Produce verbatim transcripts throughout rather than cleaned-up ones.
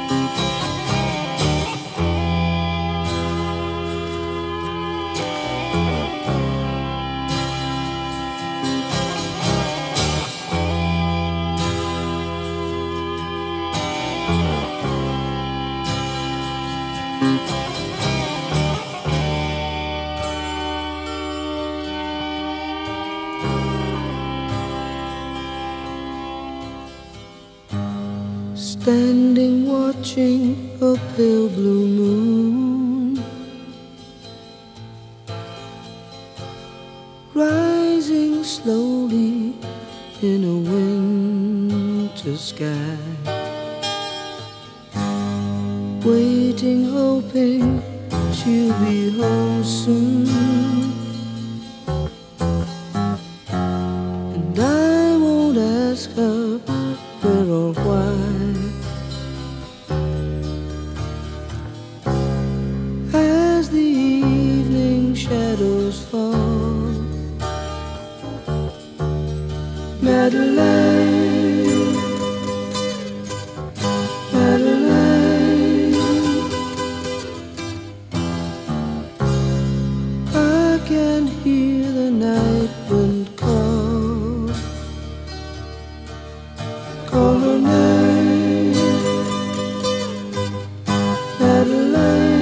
Standing watching a pale blue moon rising slowly in a winter sky, waiting, hoping she'll be home soon. And I won't ask her where or why. As the evening shadows fall, Madeleine, Madeleine, I can hear the night wind call, call her name, Madeleine.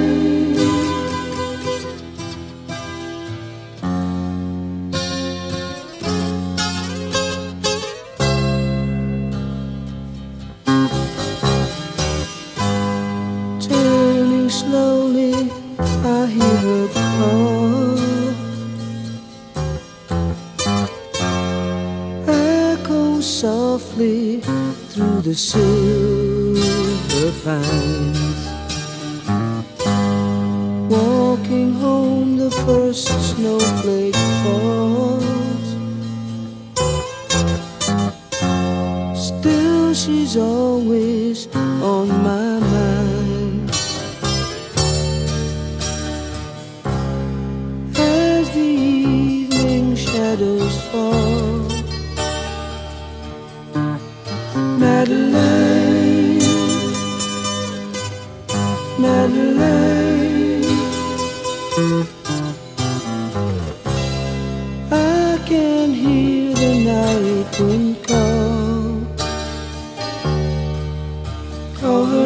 Turning slowly, I hear her call, echo softly through the silver pines. Walking home, the first snowflake falls. Still, she's always on my mind. As the evening shadows fall, Madeleine, Madeleine, I can hear the night wind call, call her